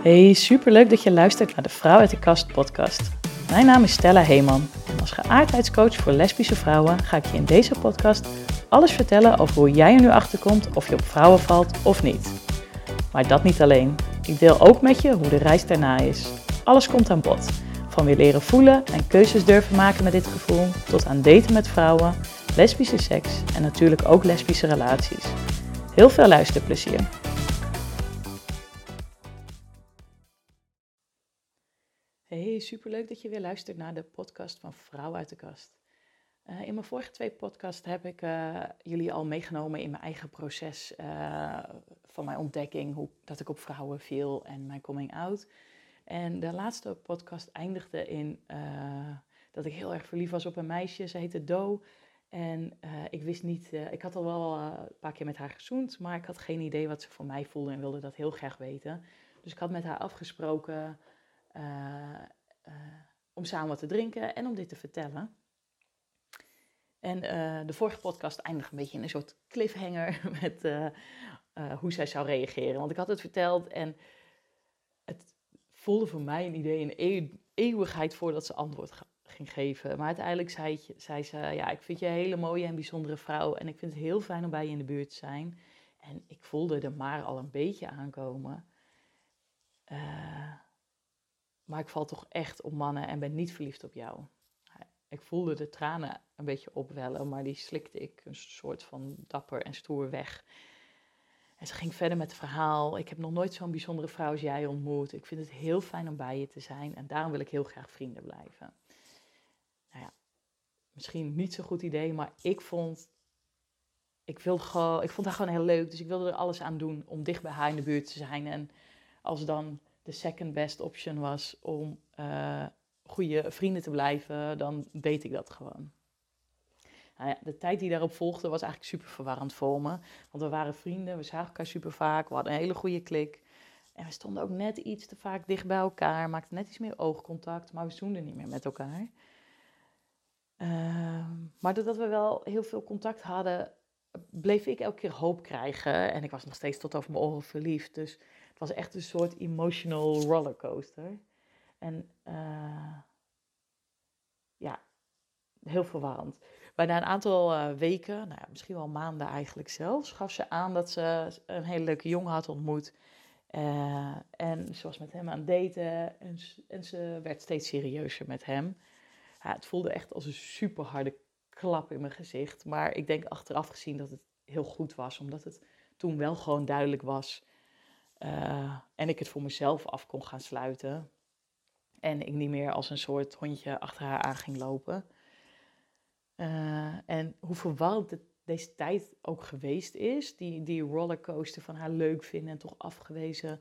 Hey, superleuk dat je luistert naar de Vrouw uit de Kast podcast. Mijn naam is Stella Heeman en als geaardheidscoach voor lesbische vrouwen ga ik je in deze podcast alles vertellen over hoe jij er nu achter komt of je op vrouwen valt of niet. Maar dat niet alleen. Ik deel ook met je hoe de reis daarna is. Alles komt aan bod. Van weer leren voelen en keuzes durven maken met dit gevoel, tot aan daten met vrouwen, lesbische seks en natuurlijk ook lesbische relaties. Heel veel luisterplezier. Hey, superleuk dat je weer luistert naar de podcast van Vrouw uit de Kast. In mijn vorige 2 podcasts heb ik jullie al meegenomen in mijn eigen proces van mijn ontdekking, dat ik op vrouwen viel en mijn coming out. En de laatste podcast eindigde in dat ik heel erg verliefd was op een meisje. Ze heette Do. En ik wist niet, ik had al wel een paar keer met haar gezoend, maar ik had geen idee wat ze voor mij voelde en wilde dat heel graag weten. Dus ik had met haar afgesproken om samen wat te drinken en om dit te vertellen. En de vorige podcast eindigde een beetje in een soort cliffhanger met hoe zij zou reageren. Want ik had het verteld en het voelde voor mij een idee, een eeuwigheid voordat ze antwoord ging geven. Maar uiteindelijk zei ze, ja, ik vind je een hele mooie en bijzondere vrouw en ik vind het heel fijn om bij je in de buurt te zijn. En ik voelde er maar al een beetje aankomen. Maar ik val toch echt op mannen en ben niet verliefd op jou. Ik voelde de tranen een beetje opwellen, maar die slikte ik een soort van dapper en stoer weg. En ze ging verder met het verhaal. Ik heb nog nooit zo'n bijzondere vrouw als jij ontmoet. Ik vind het heel fijn om bij je te zijn en daarom wil ik heel graag vrienden blijven. Nou ja, misschien niet zo'n goed idee, maar ik vond haar gewoon heel leuk. Dus ik wilde er alles aan doen om dicht bij haar in de buurt te zijn. En als dan de second best option was om goede vrienden te blijven, dan deed ik dat gewoon. Nou ja, de tijd die daarop volgde was eigenlijk super verwarrend voor me. Want we waren vrienden, we zagen elkaar super vaak, we hadden een hele goede klik. En we stonden ook net iets te vaak dicht bij elkaar, maakten net iets meer oogcontact, maar we zoenden niet meer met elkaar. Maar doordat we wel heel veel contact hadden, bleef ik elke keer hoop krijgen. En ik was nog steeds tot over mijn oren verliefd. Dus het was echt een soort emotional rollercoaster. En ja, heel verwarrend. Maar na een aantal weken, nou ja, misschien wel maanden eigenlijk zelfs, gaf ze aan dat ze een hele leuke jongen had ontmoet. En ze was met hem aan het daten en ze werd steeds serieuzer met hem. Ja, het voelde echt als een super harde klap in mijn gezicht. Maar ik denk achteraf gezien dat het heel goed was, omdat het toen wel gewoon duidelijk was. En ik het voor mezelf af kon gaan sluiten. En ik niet meer als een soort hondje achter haar aan ging lopen. En hoe verwarrend deze tijd ook geweest is, die rollercoaster van haar leuk vinden en toch afgewezen,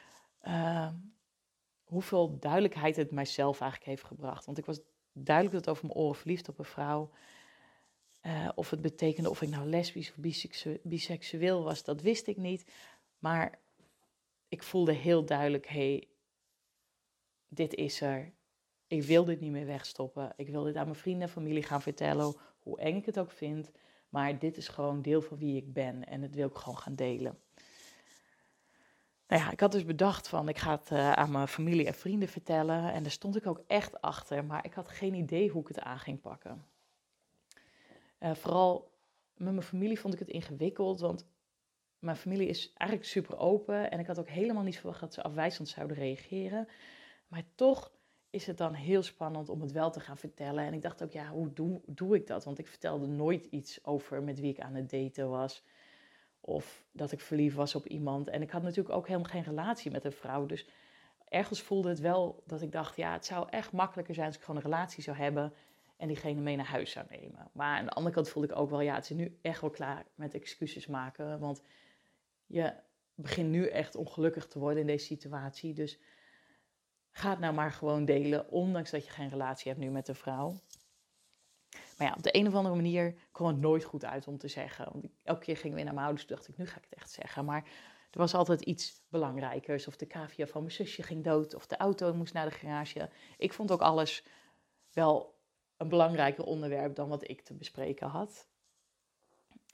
hoeveel duidelijkheid het mijzelf eigenlijk heeft gebracht. Want ik was duidelijk dat over mijn oren verliefd op een vrouw. Of het betekende of ik nou lesbisch of biseksueel was, dat wist ik niet. Maar ik voelde heel duidelijk, hey, dit is er. Ik wil dit niet meer wegstoppen. Ik wil dit aan mijn vrienden en familie gaan vertellen, hoe eng ik het ook vind. Maar dit is gewoon deel van wie ik ben en dat wil ik gewoon gaan delen. Nou ja, ik had dus bedacht van, ik ga het aan mijn familie en vrienden vertellen. En daar stond ik ook echt achter, maar ik had geen idee hoe ik het aan ging pakken. Vooral met mijn familie vond ik het ingewikkeld, want mijn familie is eigenlijk super open. En ik had ook helemaal niet verwacht dat ze afwijzend zouden reageren. Maar toch is het dan heel spannend om het wel te gaan vertellen. En ik dacht ook, ja, hoe doe ik dat? Want ik vertelde nooit iets over met wie ik aan het daten was. Of dat ik verliefd was op iemand. En ik had natuurlijk ook helemaal geen relatie met een vrouw. Dus ergens voelde het wel dat ik dacht, ja, het zou echt makkelijker zijn als ik gewoon een relatie zou hebben en diegene mee naar huis zou nemen. Maar aan de andere kant voelde ik ook wel, ja, het is nu echt wel klaar met excuses maken. Want je begint nu echt ongelukkig te worden in deze situatie. Dus ga het nou maar gewoon delen, ondanks dat je geen relatie hebt nu met een vrouw. Maar ja, op de een of andere manier kwam het nooit goed uit om te zeggen. Want elke keer ging ik weer naar mijn ouders, toen dacht ik, nu ga ik het echt zeggen. Maar er was altijd iets belangrijkers. Of de cavia van mijn zusje ging dood, of de auto moest naar de garage. Ik vond ook alles wel een belangrijker onderwerp dan wat ik te bespreken had.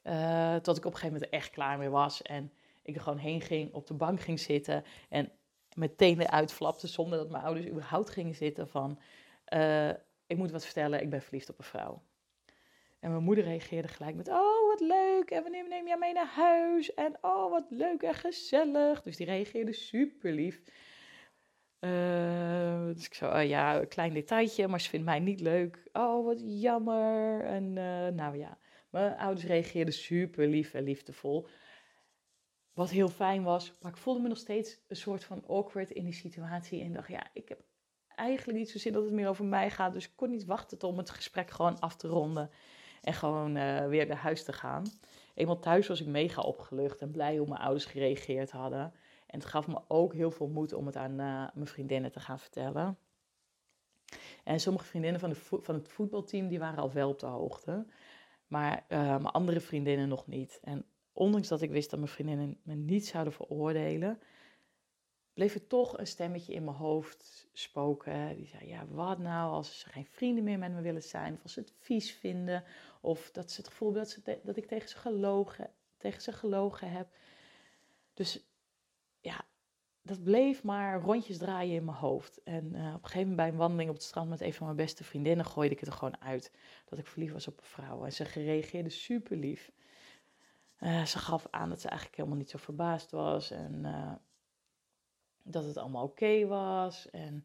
Tot ik op een gegeven moment echt klaar mee was en ik er gewoon heen ging, op de bank ging zitten en mijn tenen uitflapte zonder dat mijn ouders überhaupt gingen zitten van... ik moet wat vertellen, ik ben verliefd op een vrouw. En mijn moeder reageerde gelijk met, oh wat leuk, en wanneer neem jij mee naar huis? En oh wat leuk en gezellig. Dus die reageerde super lief. Dus ik zo, ja, een klein detailtje, maar ze vindt mij niet leuk. Oh, wat jammer. En nou ja, mijn ouders reageerden super lief en liefdevol. Wat heel fijn was, maar ik voelde me nog steeds een soort van awkward in die situatie. En dacht, ja, ik heb eigenlijk niet zo zin dat het meer over mij gaat. Dus ik kon niet wachten om het gesprek gewoon af te ronden. En gewoon weer naar huis te gaan. Eenmaal thuis was ik mega opgelucht en blij hoe mijn ouders gereageerd hadden. En het gaf me ook heel veel moed om het aan mijn vriendinnen te gaan vertellen. En sommige vriendinnen van het voetbalteam die waren al wel op de hoogte. Maar mijn andere vriendinnen nog niet. En ondanks dat ik wist dat mijn vriendinnen me niet zouden veroordelen, bleef er toch een stemmetje in mijn hoofd spoken. Die zei, ja, wat nou als ze geen vrienden meer met me willen zijn? Of als ze het vies vinden? Of dat ze het gevoel hebben dat ik tegen ze gelogen heb. Dus ja, dat bleef maar rondjes draaien in mijn hoofd. En op een gegeven moment bij een wandeling op het strand met een van mijn beste vriendinnen gooide ik het er gewoon uit. Dat ik verliefd was op een vrouw. En ze reageerde super lief. Ze gaf aan dat ze eigenlijk helemaal niet zo verbaasd was. En dat het allemaal oké was. En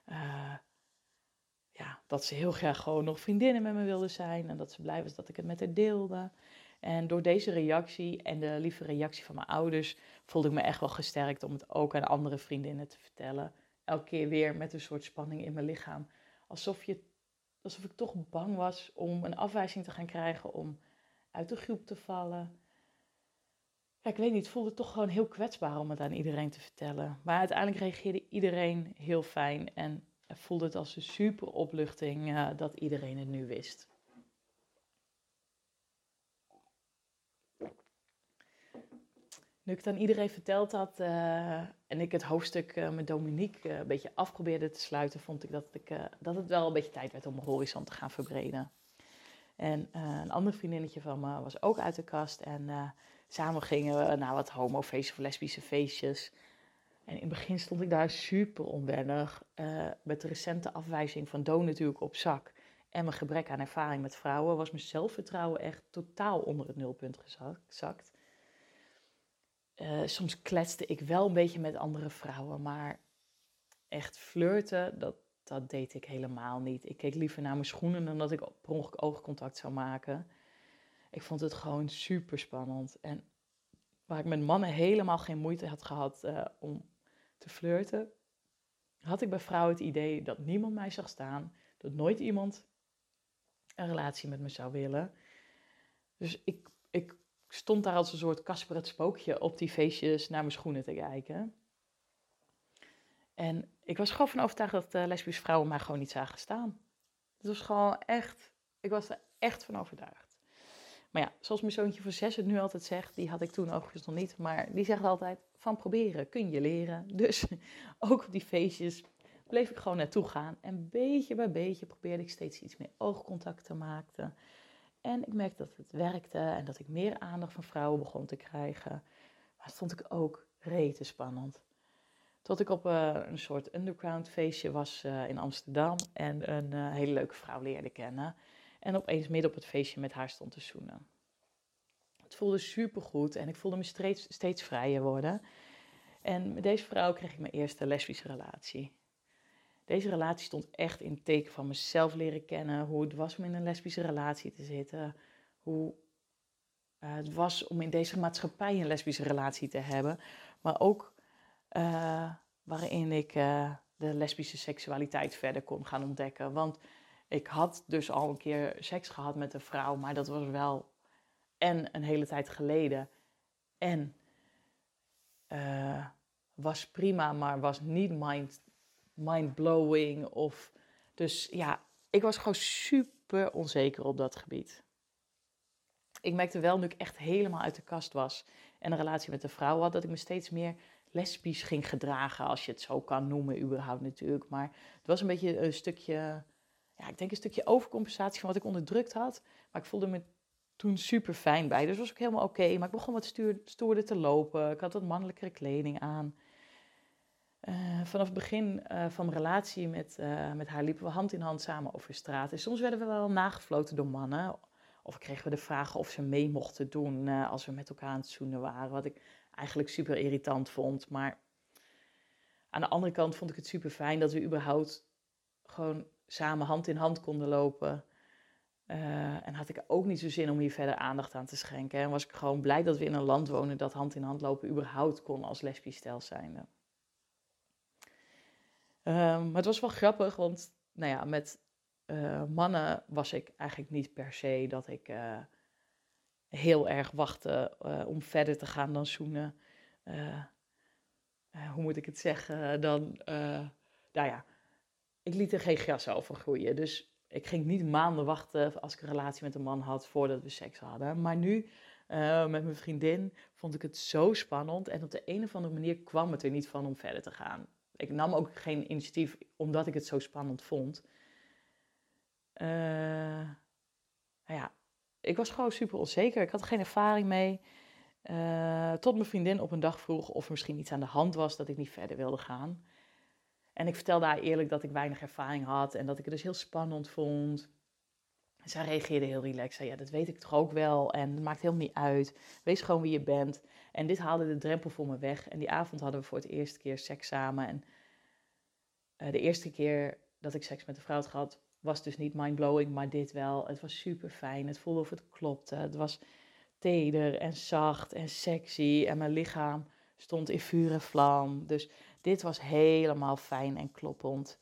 ja, dat ze heel graag gewoon nog vriendinnen met me wilde zijn. En dat ze blij was dat ik het met haar deelde. En door deze reactie en de lieve reactie van mijn ouders voelde ik me echt wel gesterkt om het ook aan andere vriendinnen te vertellen. Elke keer weer met een soort spanning in mijn lichaam. Alsof ik toch bang was om een afwijzing te gaan krijgen, om uit de groep te vallen. Ja, ik weet niet, het voelde toch gewoon heel kwetsbaar om het aan iedereen te vertellen. Maar uiteindelijk reageerde iedereen heel fijn en voelde het als een super opluchting dat iedereen het nu wist. Nu ik het aan iedereen verteld had en ik het hoofdstuk met Dominique een beetje af probeerde te sluiten, vond ik dat het wel een beetje tijd werd om mijn horizon te gaan verbreden. En een ander vriendinnetje van me was ook uit de kast en samen gingen we naar wat homofeestjes of lesbische feestjes. En in het begin stond ik daar super onwennig, met de recente afwijzing van Do natuurlijk op zak. En mijn gebrek aan ervaring met vrouwen was mijn zelfvertrouwen echt totaal onder het nulpunt gezakt. Soms kletste ik wel een beetje met andere vrouwen, maar echt flirten, dat deed ik helemaal niet. Ik keek liever naar mijn schoenen dan dat ik per ongeluk oogcontact zou maken. Ik vond het gewoon super spannend. En waar ik met mannen helemaal geen moeite had gehad om te flirten, had ik bij vrouwen het idee dat niemand mij zag staan, dat nooit iemand een relatie met me zou willen. Dus ik stond daar als een soort Kasper het Spookje op die feestjes naar mijn schoenen te kijken. En ik was gewoon van overtuigd dat lesbische vrouwen mij gewoon niet zagen staan. Het was gewoon echt, ik was er echt van overtuigd. Maar ja, zoals mijn zoontje van 6 het nu altijd zegt, die had ik toen overigens nog niet, maar die zegt altijd, van proberen kun je leren. Dus ook op die feestjes bleef ik gewoon naartoe gaan. En beetje bij beetje probeerde ik steeds iets meer oogcontact te maken. En ik merkte dat het werkte en dat ik meer aandacht van vrouwen begon te krijgen. Maar dat vond ik ook rete spannend. Tot ik op een soort underground feestje was in Amsterdam en een hele leuke vrouw leerde kennen. En opeens midden op het feestje met haar stond te zoenen. Het voelde supergoed en ik voelde me steeds vrijer worden. En met deze vrouw kreeg ik mijn eerste lesbische relatie. Deze relatie stond echt in het teken van mezelf leren kennen. Hoe het was om in een lesbische relatie te zitten. Hoe het was om in deze maatschappij een lesbische relatie te hebben. Maar ook waarin ik de lesbische seksualiteit verder kon gaan ontdekken. Want ik had dus al een keer seks gehad met een vrouw, maar dat was wel en een hele tijd geleden. En was prima, maar was niet mind-blowing. Dus ja, ik was gewoon super onzeker op dat gebied. Ik merkte wel, nu ik echt helemaal uit de kast was en een relatie met een vrouw had, dat ik me steeds meer lesbisch ging gedragen, als je het zo kan noemen, überhaupt natuurlijk. Maar het was een beetje een stukje, ja, ik denk een stukje overcompensatie van wat ik onderdrukt had. Maar ik voelde me toen super fijn bij, dus was ook helemaal oké. Maar ik begon wat stoerder te lopen, ik had wat mannelijkere kleding aan. Vanaf het begin van mijn relatie met haar liepen we hand in hand samen over straat. En soms werden we wel nagefloten door mannen. Of kregen we de vraag of ze mee mochten doen als we met elkaar aan het zoenen waren. Wat ik eigenlijk super irritant vond. Maar aan de andere kant vond ik het super fijn dat we überhaupt gewoon samen hand in hand konden lopen. En had ik ook niet zo zin om hier verder aandacht aan te schenken. En was ik gewoon blij dat we in een land wonen dat hand in hand lopen überhaupt kon als lesbisch stel zijnde. Maar het was wel grappig, want nou ja, met mannen was ik eigenlijk niet per se dat ik heel erg wachtte om verder te gaan dan zoenen. Hoe moet ik het zeggen? Nou ja, ik liet er geen gras over groeien. Dus ik ging niet maanden wachten als ik een relatie met een man had voordat we seks hadden. Maar nu, met mijn vriendin, vond ik het zo spannend. En op de een of andere manier kwam het er niet van om verder te gaan. Ik nam ook geen initiatief omdat ik het zo spannend vond. Nou ja, ik was gewoon super onzeker. Ik had er geen ervaring mee. Tot mijn vriendin op een dag vroeg of er misschien iets aan de hand was dat ik niet verder wilde gaan. En ik vertelde haar eerlijk dat ik weinig ervaring had en dat ik het dus heel spannend vond. Zij reageerde heel relaxed. Zei, ja, dat weet ik toch ook wel en het maakt helemaal niet uit. Wees gewoon wie je bent. En dit haalde de drempel voor me weg. En die avond hadden we voor het eerste keer seks samen. En de eerste keer dat ik seks met een vrouw had gehad, was dus niet mindblowing, maar dit wel. Het was super fijn. Het voelde of het klopte. Het was teder en zacht en sexy. En mijn lichaam stond in vuur en vlam. Dus dit was helemaal fijn en kloppend.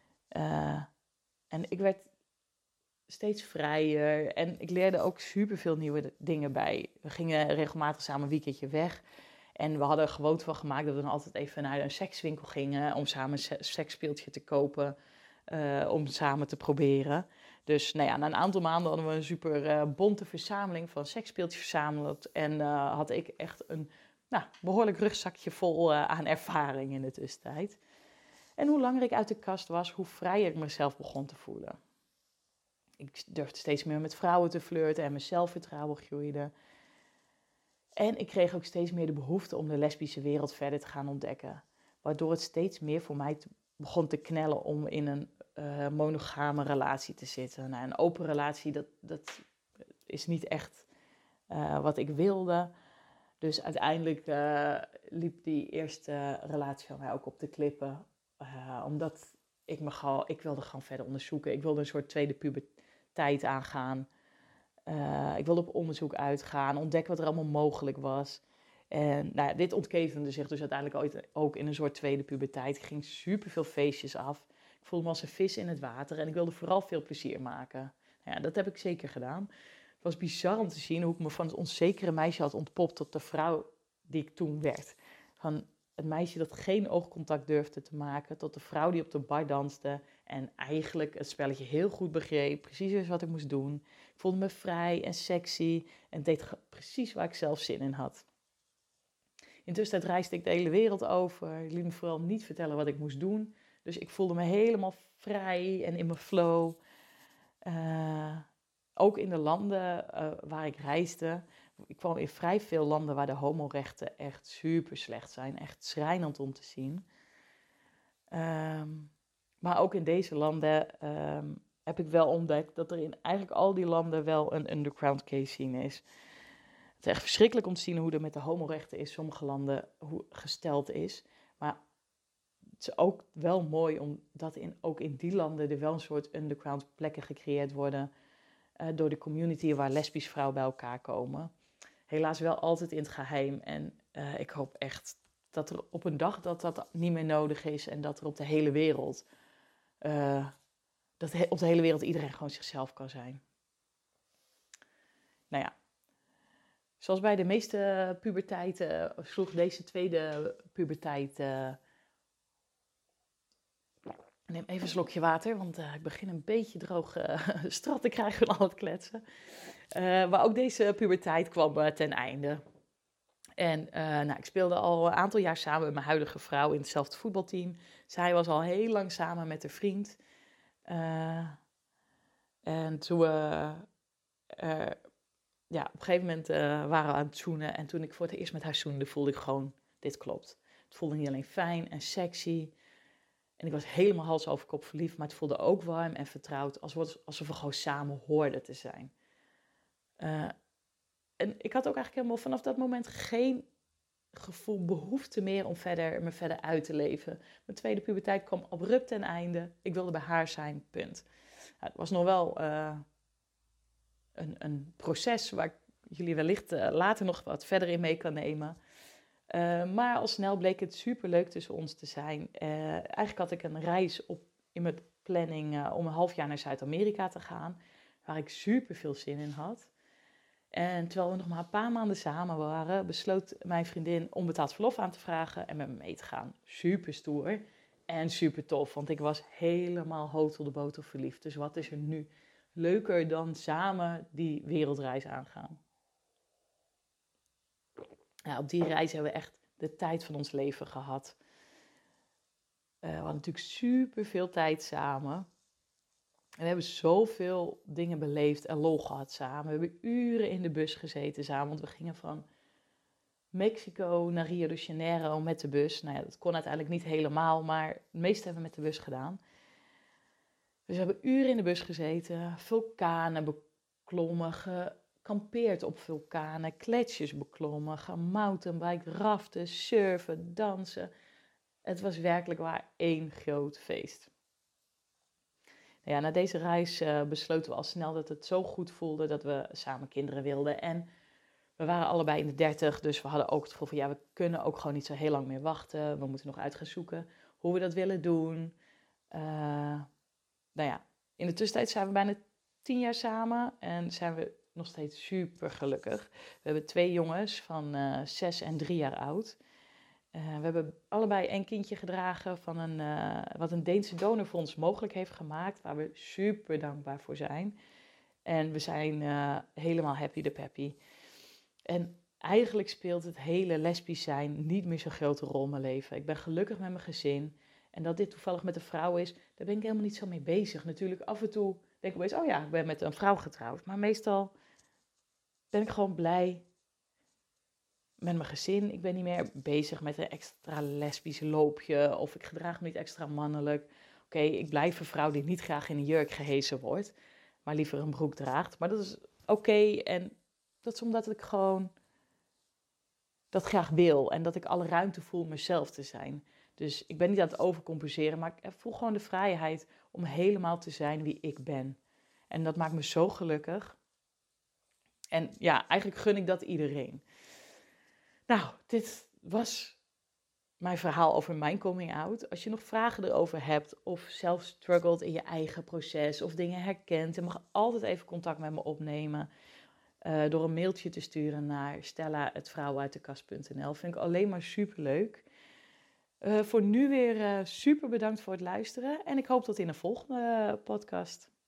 En ik werd steeds vrijer. En ik leerde ook superveel nieuwe dingen bij. We gingen regelmatig samen een weekendje weg. En we hadden er gewoon van gemaakt dat we dan altijd even naar een sekswinkel gingen. Om samen een seksspeeltje te kopen. Om samen te proberen. Dus nou ja, na een aantal maanden hadden we een super bonte verzameling van seksspeeltjes verzameld. En had ik echt een behoorlijk rugzakje vol aan ervaring in de tussentijd. En hoe langer ik uit de kast was, hoe vrijer ik mezelf begon te voelen. Ik durfde steeds meer met vrouwen te flirten en mijn zelfvertrouwen groeide. En ik kreeg ook steeds meer de behoefte om de lesbische wereld verder te gaan ontdekken. Waardoor het steeds meer voor mij begon te knellen om in een monogame relatie te zitten. Nou, een open relatie, dat is niet echt wat ik wilde. Dus uiteindelijk liep die eerste relatie van mij ook op de klippen. Omdat ik wilde gewoon verder onderzoeken. Ik wilde een soort tweede puberteit aangaan. Ik wilde op onderzoek uitgaan, ontdekken wat er allemaal mogelijk was. En nou ja, dit ontketende zich dus uiteindelijk ook in een soort tweede puberteit. Ik ging superveel feestjes af. Ik voelde me als een vis in het water en ik wilde vooral veel plezier maken. Nou ja, dat heb ik zeker gedaan. Het was bizar om te zien hoe ik me van het onzekere meisje had ontpopt tot de vrouw die ik toen werd. Van het meisje dat geen oogcontact durfde te maken, tot de vrouw die op de bar danste en eigenlijk het spelletje heel goed begreep, precies wist wat ik moest doen. Ik voelde me vrij en sexy en deed precies waar ik zelf zin in had. Intussen reisde ik de hele wereld over. Ik liet me vooral niet vertellen wat ik moest doen. Dus ik voelde me helemaal vrij en in mijn flow. Ook in de landen waar ik reisde. Ik kwam in vrij veel landen waar de homorechten echt super slecht zijn. Echt schrijnend om te zien. Maar ook in deze landen heb ik wel ontdekt dat er in eigenlijk al die landen wel een underground gay scene is. Het is echt verschrikkelijk om te zien hoe er met de homorechten in sommige landen gesteld is. Maar het is ook wel mooi omdat ook in die landen er wel een soort underground plekken gecreëerd worden door de community waar lesbische vrouwen bij elkaar komen. Helaas wel altijd in het geheim. En ik hoop echt dat er op een dag dat niet meer nodig is en dat er op de hele wereld, op de hele wereld iedereen gewoon zichzelf kan zijn. Nou ja, zoals bij de meeste puberteiten sloeg deze tweede puberteit. Neem even een slokje water, want ik begin een beetje droog strat te krijgen van al het kletsen. Maar ook deze puberteit kwam ten einde. En ik speelde al een aantal jaar samen met mijn huidige vrouw in hetzelfde voetbalteam. Zij was al heel lang samen met een vriend. En toen op een gegeven moment waren we aan het zoenen. En toen ik voor het eerst met haar zoende, voelde ik gewoon, dit klopt. Het voelde niet alleen fijn en sexy. En ik was helemaal hals over kop verliefd, maar het voelde ook warm en vertrouwd, alsof we gewoon samen hoorden te zijn. En ik had ook eigenlijk helemaal vanaf dat moment geen gevoel, behoefte meer om me verder uit te leven. Mijn tweede puberteit kwam abrupt ten einde. Ik wilde bij haar zijn, punt. Het was nog wel een proces waar ik jullie wellicht later nog wat verder in mee kan nemen. Maar al snel bleek het superleuk tussen ons te zijn. Eigenlijk had ik een reis in mijn planning om een half jaar naar Zuid-Amerika te gaan, waar ik super veel zin in had. En terwijl we nog maar een paar maanden samen waren, besloot mijn vriendin onbetaald verlof aan te vragen en met me mee te gaan. Super stoer en super tof, want ik was helemaal hotel de boter verliefd. Dus wat is er nu leuker dan samen die wereldreis aangaan? Ja, op die reis hebben we echt de tijd van ons leven gehad. We hadden natuurlijk super veel tijd samen. En we hebben zoveel dingen beleefd en lol gehad samen. We hebben uren in de bus gezeten samen, want we gingen van Mexico naar Rio de Janeiro met de bus. Nou ja, dat kon uiteindelijk niet helemaal, maar het meeste hebben we met de bus gedaan. Dus we hebben uren in de bus gezeten, vulkanen beklommen, gekampeerd op vulkanen, gletsjers beklommen, gemountainbiked, raften, surfen, dansen. Het was werkelijk waar één groot feest. Nou ja, na deze reis besloten we al snel dat het zo goed voelde dat we samen kinderen wilden. En we waren allebei in de 30, dus we hadden ook het gevoel van ja, we kunnen ook gewoon niet zo heel lang meer wachten. We moeten nog uit gaan zoeken hoe we dat willen doen. Nou ja, in de tussentijd zijn we bijna 10 jaar samen en zijn we nog steeds super gelukkig. We hebben 2 jongens van 6 en 3 jaar oud. We hebben allebei een kindje gedragen van wat een Deense donorfonds mogelijk heeft gemaakt, waar we super dankbaar voor zijn. En we zijn helemaal happy de peppy. En eigenlijk speelt het hele lesbisch zijn niet meer zo'n grote rol in mijn leven. Ik ben gelukkig met mijn gezin. En dat dit toevallig met een vrouw is, daar ben ik helemaal niet zo mee bezig. Natuurlijk, af en toe denk ik opeens, oh ja, ik ben met een vrouw getrouwd. Maar meestal ben ik gewoon blij met mijn gezin. Ik ben niet meer bezig met een extra lesbisch loopje of ik gedraag me niet extra mannelijk. Oké, ik blijf een vrouw die niet graag in een jurk gehesen wordt, maar liever een broek draagt. Maar dat is oké en dat is omdat ik gewoon dat graag wil en dat ik alle ruimte voel om mezelf te zijn. Dus ik ben niet aan het overcompenseren, maar ik voel gewoon de vrijheid om helemaal te zijn wie ik ben. En dat maakt me zo gelukkig. En ja, eigenlijk gun ik dat iedereen. Nou, dit was mijn verhaal over mijn coming out. Als je nog vragen erover hebt of zelf struggelt in je eigen proces of dingen herkent, dan mag je altijd even contact met me opnemen. Door een mailtje te sturen naar stella@vrouwenuitekast.nl. Vind ik alleen maar superleuk. Voor nu weer super bedankt voor het luisteren. En ik hoop tot in de volgende podcast.